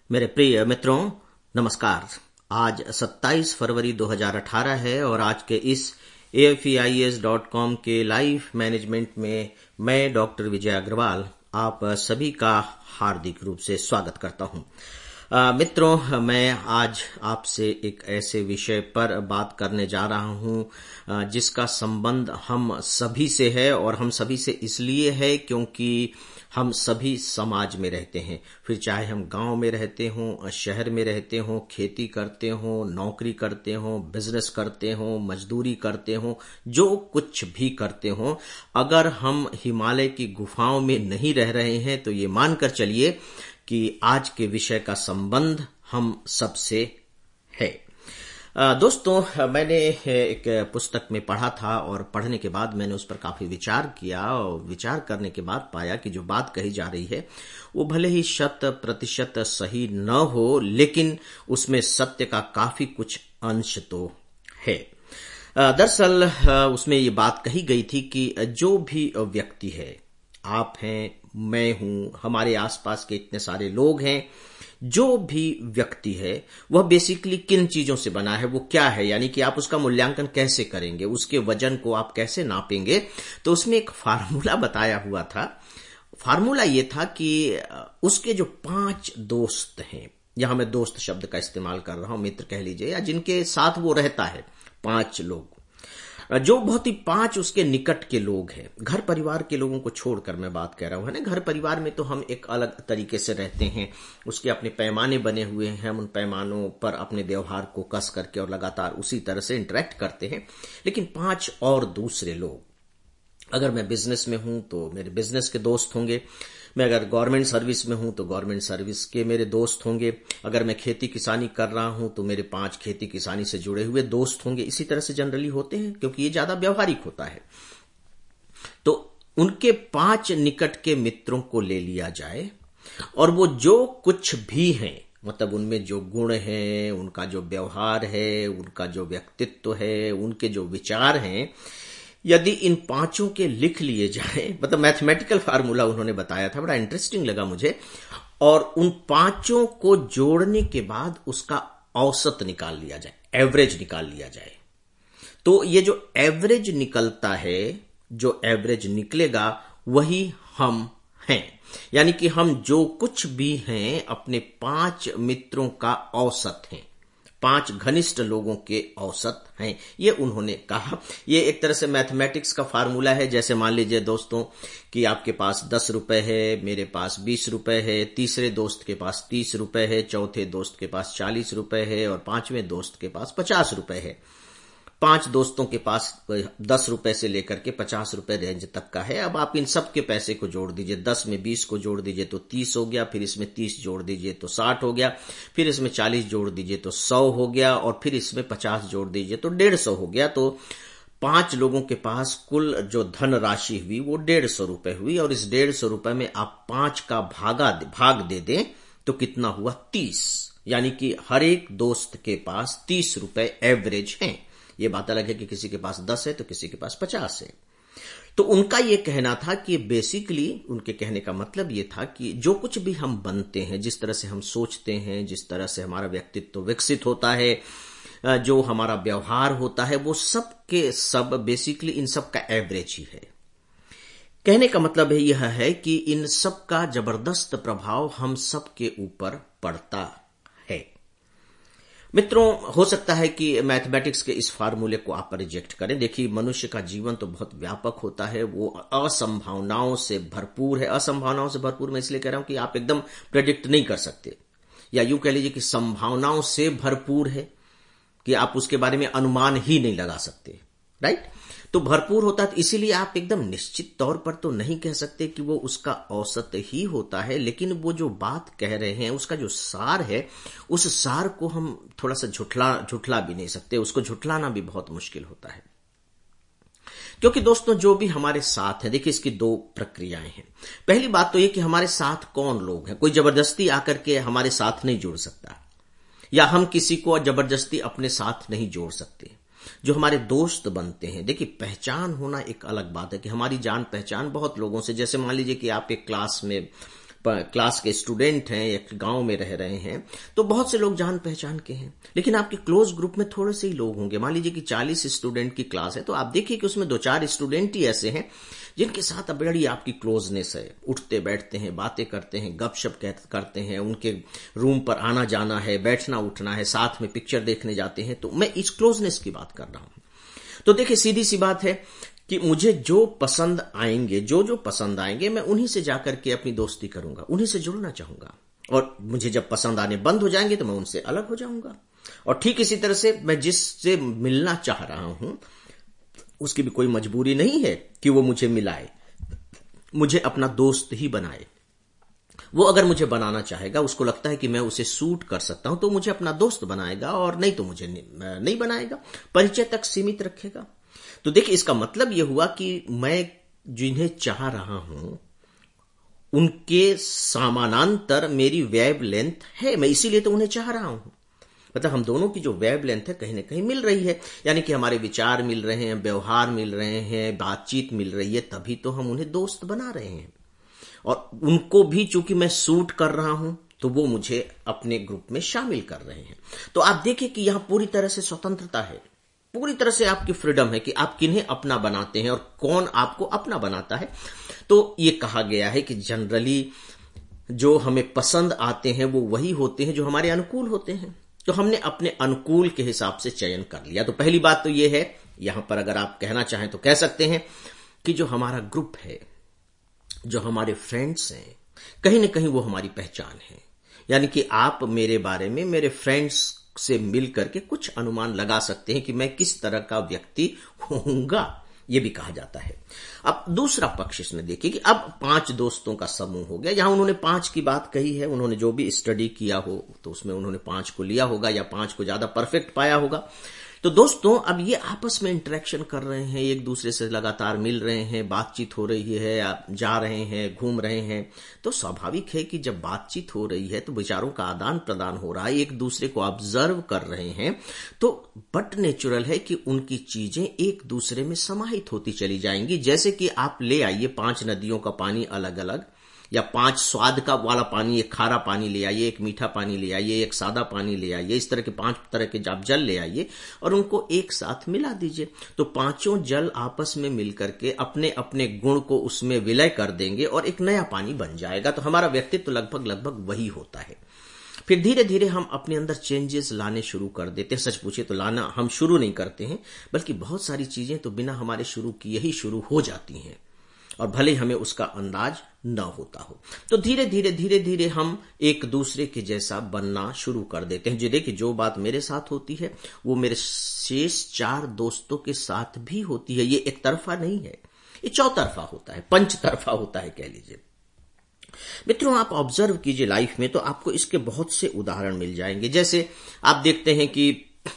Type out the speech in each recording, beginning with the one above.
मेरे प्रिय मित्रों, नमस्कार। आज 27 फरवरी 2018 है और आज के इस AFEIS.com के लाइव मैनेजमेंट में मैं डॉक्टर विजय अग्रवाल आप सभी का हार्दिक रूप से स्वागत करता हूं। मित्रों, मैं आज आपसे एक ऐसे विषय पर बात करने जा रहा हूं जिसका संबंध हम सभी से है और हम सभी से इसलिए है क्योंकि हम सभी समाज में रहते हैं। फिर चाहे हम गांव में रहते हों, शहर में रहते हों, खेती करते हों, नौकरी करते हों, बिजनेस करते हों, मजदूरी करते हों, जो कुछ भी करते हों, अगर हम हिमालय की गुफाओं में नहीं रह रहे हैं तो ये मानकर चलिए कि आज के विषय का संबंध हम सबसे है। दोस्तों, मैंने एक पुस्तक में पढ़ा था और पढ़ने के बाद मैंने उस पर काफी विचार किया और विचार करने के बाद पाया कि जो बात कही जा रही है वो भले ही 100% सही न हो, लेकिन उसमें सत्य का काफी कुछ अंश तो है। दरअसल उसमें ये बात कही गई थी कि जो भी व्यक्ति है, आप हैं, मैं हूं, हमारे आसपास के इतने सारे लोग हैं, जो भी व्यक्ति है वह बेसिकली किन चीजों से बना है, वो क्या है, यानी कि आप उसका मूल्यांकन कैसे करेंगे, उसके वजन को आप कैसे नापेंगे। तो उसमें एक फार्मूला बताया हुआ था। फार्मूला ये था कि उसके जो 5 दोस्त हैं, यहां मैं दोस्त शब्द का इस्तेमाल कर रहा हूं, मित्र कह लीजिए, या जिनके साथ वो रहता है, 5 लोग, जो बहुत ही 5 उसके निकट के लोग हैं। घर परिवार के लोगों को छोड़कर मैं बात कर रहा हूं, है ना। घर परिवार में तो हम एक अलग तरीके से रहते हैं, उसके अपने पैमाने बने हुए हैं, हम उन पैमानों पर अपने व्यवहार को कस करके और लगातार उसी तरह से इंटरेक्ट करते हैं। लेकिन 5 और दूसरे लोग, अगर मैं बिजनेस में हूं तो मेरे बिजनेस के दोस्त होंगे, मैं अगर गवर्नमेंट सर्विस में हूं तो गवर्नमेंट सर्विस के मेरे दोस्त होंगे, अगर मैं खेती किसानी कर रहा हूं तो मेरे 5 खेती किसानी से जुड़े हुए दोस्त होंगे। इसी तरह से जनरली होते हैं क्योंकि ये ज्यादा व्यवहारिक होता है। तो उनके 5 निकट के मित्रों को ले लिया जाए और वो जो कुछ भी हैं, मतलब उनमें जो गुण हैं, उनका जो व्यवहार है, उनका जो व्यक्तित्व है, उनके जो विचार हैं, यदि इन 5 के लिख लिए जाए, मतलब मैथमेटिकल फार्मूला उन्होंने बताया था, बड़ा इंटरेस्टिंग लगा मुझे, और उन 5 को जोड़ने के बाद उसका औसत निकाल लिया जाए, एवरेज निकाल लिया जाए, तो ये जो एवरेज निकलता है, जो एवरेज निकलेगा वही हम हैं। यानी कि हम जो कुछ भी हैं अपने 5 मित्रों का औसत हैं, 5 घनिष्ठ लोगों के औसत हैं, ये उन्होंने कहा। ये एक तरह से मैथमेटिक्स का फार्मूला है। जैसे मान लीजिए दोस्तों कि आपके पास 10 रुपए है, मेरे पास 20 रुपए है, तीसरे दोस्त के पास 30 रुपए है, चौथे दोस्त के पास 40 रुपए है और 5वें दोस्त के पास 50 रुपए है। 5 दोस्तों के पास 10 रुपए से लेकर के 50 रुपए रेंज तक का है। अब आप इन सब के पैसे को जोड़ दीजिए, 10 में 20 को जोड़ दीजिए तो 30 हो गया, फिर इसमें 30 जोड़ दीजिए तो 60 हो गया, फिर इसमें 40 जोड़ दीजिए तो 100 हो गया और फिर इसमें 50 जोड़ दीजिए तो 150 हो गया। तो 5 लोगों के पास कुल जो धन राशि हुई वो 150 रुपए हुई और इस 150 रुपए में आप 5 का भाग दे दें तो कितना हुआ? 30। यानी कि हर एक दोस्त के पास 30 रुपए एवरेज हैं। ये बात अलग है कि किसी के पास 10 है तो किसी के पास 50 है। तो उनका ये कहना था कि बेसिकली उनके कहने का मतलब ये था कि जो कुछ भी हम बनते हैं, जिस तरह से हम सोचते हैं, जिस तरह से हमारा व्यक्तित्व विकसित होता है, जो हमारा व्यवहार होता है, वो सब के सब बेसिकली इन सब का एवरेज ही है। कहने का मतलब यह है कि इन सब का जबरदस्त प्रभाव हम सब के ऊपर पड़ता है। मित्रों, हो सकता है कि मैथमेटिक्स के इस फार्मूले को आप रिजेक्ट करें। देखिए, मनुष्य का जीवन तो बहुत व्यापक होता है, वो असंभावनाओं से भरपूर है। असंभावनाओं से भरपूर मैं इसलिए कह रहा हूं कि आप एकदम प्रेडिक्ट नहीं कर सकते, या यूं कह लीजिए कि संभावनाओं से भरपूर है कि आप उसके बारे में अनुमान ही नहीं लगा सकते, राइट। तो भरपूर होता है, तो इसीलिए आप एकदम निश्चित तौर पर तो नहीं कह सकते कि वो उसका औसत ही होता है, लेकिन वो जो बात कह रहे हैं उसका जो सार है, उस सार को हम थोड़ा सा झुठला भी नहीं सकते, उसको झुठलाना भी बहुत मुश्किल होता है। क्योंकि दोस्तों, जो भी हमारे साथ है, देखिए इसकी 2 प्रक्रियाएं हैं। पहली बात तो ये कि हमारे साथ कौन लोग हैं। कोई जबरदस्ती आकर के हमारे साथ नहीं जुड़ सकता, या हम किसी को जबरदस्ती अपने साथ नहीं जोड़ सकते। जो हमारे दोस्त बनते हैं, देखिए पहचान होना एक अलग बात है कि हमारी जान पहचान बहुत लोगों से, जैसे मान लीजिए कि आप एक क्लास में क्लास के स्टूडेंट हैं, एक गांव में रह रहे हैं, तो बहुत से लोग जान पहचान के हैं, लेकिन आपके क्लोज ग्रुप में थोड़े से ही लोग होंगे। मान लीजिए कि 40 स्टूडेंट की क्लास है, तो आप देखिए कि उसमें 2-4 स्टूडेंट ही ऐसे हैं जिनके साथ बड़ी आपकी क्लोजनेस है, उठते बैठते हैं, बातें करते हैं, गपशप करते हैं, उनके रूम पर आना जाना है, बैठना उठना है, साथ में पिक्चर देखने जाते हैं। तो मैं इस क्लोजनेस की बात कर रहा हूं। तो देखिए, सीधी सी बात है कि मुझे जो पसंद आएंगे, जो पसंद आएंगे, मैं उन्हीं से जाकर के अपनी दोस्ती करूंगा, उन्हीं से जुड़ना चाहूंगा। और मुझे जब पसंद आने बंद हो जाएंगे तो मैं उनसे अलग हो जाऊंगा। और ठीक इसी तरह से मैं जिससे मिलना चाह रहा हूं उसकी भी कोई मजबूरी नहीं है कि वो मुझे मिलाए, मुझे अपना दोस्त ही बनाए। वो अगर मुझे बनाना चाहेगा, उसको लगता है कि मैं उसे सूट कर सकता हूं, तो मुझे अपना दोस्त बनाएगा, और नहीं तो मुझे नहीं बनाएगा, परिचय तक सीमित रखेगा। तो देखिए, इसका मतलब यह हुआ कि मैं जिन्हें चाह रहा हूं उनके समानांतर मेरी वेव लेंथ है, मैं इसीलिए तो उन्हें चाह रहा हूं। मतलब हम दोनों की जो वेव लेंथ है कहीं ना कहीं मिल रही है, यानी कि हमारे विचार मिल रहे हैं, व्यवहार मिल रहे हैं, बातचीत मिल रही है, तभी तो हम उन्हें दोस्त बना रहे हैं। और उनको भी चूंकि मैं सूट कर रहा हूं, तो वो मुझे अपने ग्रुप में शामिल कर रहे हैं। तो आप देखिए कि यहां पूरी तरह से स्वतंत्रता है, पूरी तरह से आपकी फ्रीडम है कि आप किन्हें अपना बनाते हैं और कौन आपको अपना बनाता है। तो ये कहा गया है कि जनरली जो हमें पसंद आते हैं वो वही होते हैं जो हमारे अनुकूल होते हैं। तो हमने अपने अनुकूल के हिसाब से चयन कर लिया। तो पहली बात तो ये है, यहां पर अगर आप कहना चाहें तो कह सकते हैं कि जो हमारा ग्रुप है, जो हमारे फ्रेंड्स हैं, कहीं ना कहीं वो हमारी पहचान है। यानी कि आप मेरे बारे में, मेरे फ्रेंड्स से मिल करके कुछ अनुमान लगा सकते हैं कि मैं किस तरह का व्यक्ति होऊंगा, ये भी कहा जाता है। अब दूसरा पक्ष इसमें देखिए कि अब 5 दोस्तों का समूह हो गया। यहां उन्होंने 5 की बात कही है, उन्होंने जो भी स्टडी किया हो तो उसमें उन्होंने 5 को लिया होगा या 5 को ज्यादा परफेक्ट पाया होगा। तो दोस्तों, अब ये आपस में इंटरेक्शन कर रहे हैं, एक दूसरे से लगातार मिल रहे हैं, बातचीत हो रही है, जा रहे हैं, घूम रहे हैं। तो स्वाभाविक है कि जब बातचीत हो रही है तो विचारों का आदान प्रदान हो रहा है, एक दूसरे को ऑब्जर्व कर रहे हैं, तो बट नेचुरल है कि उनकी चीजें एक दूसरे में समाहित होती चली जाएंगी। जैसे कि आप ले आइए 5 नदियों का पानी अलग अलग, या 5 स्वाद का वाला पानी, एक खारा पानी ले आइए, एक मीठा पानी ले आइए, एक सादा पानी ले आइए, इस तरह के 5 तरह के आप जल ले आइए और उनको एक साथ मिला दीजिए। तो पांचों जल आपस में मिलकर के अपने अपने गुण को उसमें विलय कर देंगे और एक नया पानी बन जाएगा। तो हमारा व्यक्तित्व लगभग वही होता है। फिर धीरे धीरे हम अपने अंदर चेंजेस लाने शुरू कर देते हैं। सच पूछे तो लाना हम शुरू नहीं करते हैं, बल्कि बहुत सारी चीजें तो बिना हमारे शुरू किए ही शुरू हो जाती हैं, और भले हमें उसका अंदाज न होता हो। तो धीरे धीरे हम एक दूसरे के जैसा बनना शुरू कर देते हैं। देखिए, जो बात मेरे साथ होती है वो मेरे शेष 4 दोस्तों के साथ भी होती है। ये एक तरफा नहीं है, ये चौतरफा होता है, पंचतरफा होता है कह लीजिए। मित्रों, आप ऑब्जर्व कीजिए लाइफ में तो आपको इसके बहुत से उदाहरण मिल जाएंगे। जैसे आप देखते हैं कि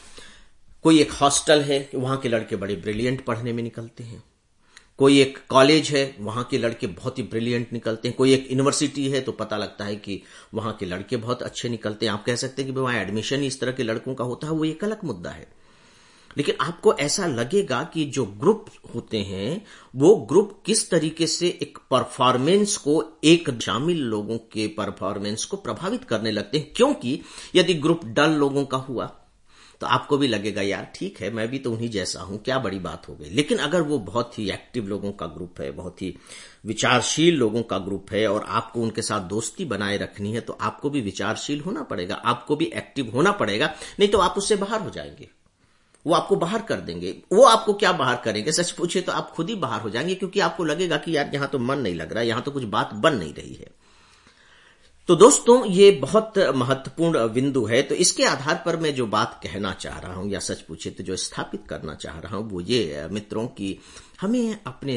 कोई एक हॉस्टल है, वहां के लड़के बड़े ब्रिलियंट पढ़ने में निकलते हैं। कोई एक कॉलेज है, वहां के लड़के बहुत ही ब्रिलियंट निकलते हैं। कोई एक यूनिवर्सिटी है तो पता लगता है कि वहां के लड़के बहुत अच्छे निकलते हैं। आप कह सकते हैं कि वहां एडमिशन इस तरह के लड़कों का होता है, वो एक अलग मुद्दा है। लेकिन आपको ऐसा लगेगा कि जो ग्रुप होते हैं वो ग्रुप किस तरीके से एक परफॉर्मेंस को, एक शामिल लोगों के परफॉर्मेंस को प्रभावित करने लगते हैं। क्योंकि यदि ग्रुप डल लोगों का हुआ तो आपको भी लगेगा यार ठीक है, मैं भी तो उन्हीं जैसा हूं, क्या बड़ी बात हो गई। लेकिन अगर वो बहुत ही एक्टिव लोगों का ग्रुप है, बहुत ही विचारशील लोगों का ग्रुप है और आपको उनके साथ दोस्ती बनाए रखनी है, तो आपको भी विचारशील होना पड़ेगा, आपको भी एक्टिव होना पड़ेगा। नहीं तो आप उससे बाहर हो जाएंगे, वो आपको बाहर कर देंगे। वो आपको क्या बाहर करेंगे, सच पूछे तो आप खुद ही बाहर हो जाएंगे, क्योंकि आपको लगेगा कि यार यहां तो मन नहीं लग रहा, यहां तो कुछ बात बन नहीं रही है। तो दोस्तों, ये बहुत महत्वपूर्ण बिंदु है। तो इसके आधार पर मैं जो बात कहना चाह रहा हूं, या सच पूछे तो जो स्थापित करना चाह रहा हूं, वो ये मित्रों कि हमें अपने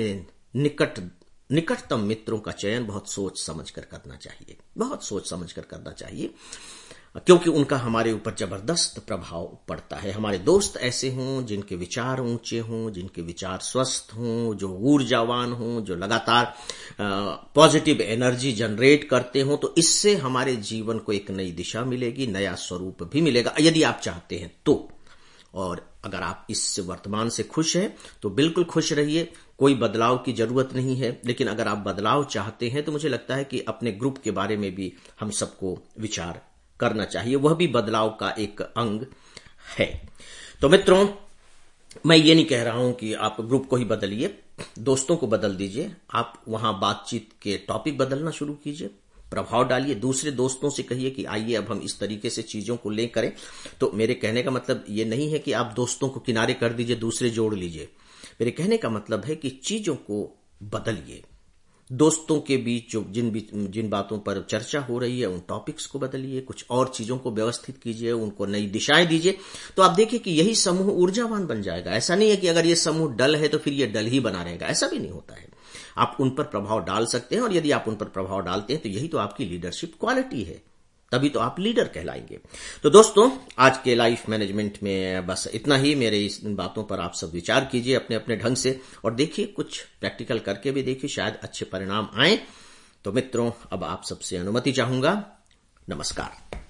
निकटतम मित्रों का चयन बहुत सोच समझ कर करना चाहिए, बहुत सोच समझ कर करना चाहिए, क्योंकि उनका हमारे ऊपर जबरदस्त प्रभाव पड़ता है। हमारे दोस्त ऐसे हों जिनके विचार ऊंचे हों, जिनके विचार स्वस्थ हों, जो ऊर्जावान हों, जो लगातार पॉजिटिव एनर्जी जनरेट करते हों, तो इससे हमारे जीवन को एक नई दिशा मिलेगी, नया स्वरूप भी मिलेगा, यदि आप चाहते हैं तो। और अगर आप इस वर्तमान से खुश हैं तो बिल्कुल खुश रहिए, कोई बदलाव की जरूरत नहीं है। लेकिन अगर आप बदलाव चाहते हैं तो मुझे लगता है कि अपने ग्रुप के बारे में भी हम सबको विचार करना चाहिए, वह भी बदलाव का एक अंग है। तो मित्रों, मैं ये नहीं कह रहा हूं कि आप ग्रुप को ही बदलिए, दोस्तों को बदल दीजिए, आप वहां बातचीत के टॉपिक बदलना शुरू कीजिए, प्रभाव डालिए, दूसरे दोस्तों से कहिए कि आइए अब हम इस तरीके से चीजों को ले करें। तो मेरे कहने का मतलब ये नहीं है कि आप दोस्तों को किनारे कर दीजिए, दूसरे जोड़ लीजिए। मेरे कहने का मतलब है कि चीजों को बदलिए, दोस्तों के बीच जो जिन बातों पर चर्चा हो रही है उन टॉपिक्स को बदलिए, कुछ और चीजों को व्यवस्थित कीजिए, उनको नई दिशाएं दीजिए। तो आप देखिए कि यही समूह ऊर्जावान बन जाएगा। ऐसा नहीं है कि अगर ये समूह डल है तो फिर ये डल ही बना रहेगा, ऐसा भी नहीं होता है। आप उन पर प्रभाव डाल सकते हैं, और यदि आप उन पर प्रभाव डालते हैं तो यही तो आपकी लीडरशिप क्वालिटी है, तभी तो आप लीडर कहलाएंगे। तो दोस्तों, आज के लाइफ मैनेजमेंट में बस इतना ही। मेरे इन बातों पर आप सब विचार कीजिए अपने अपने ढंग से, और देखिए कुछ प्रैक्टिकल करके भी देखिए, शायद अच्छे परिणाम आए। तो मित्रों, अब आप सबसे अनुमति चाहूंगा। नमस्कार।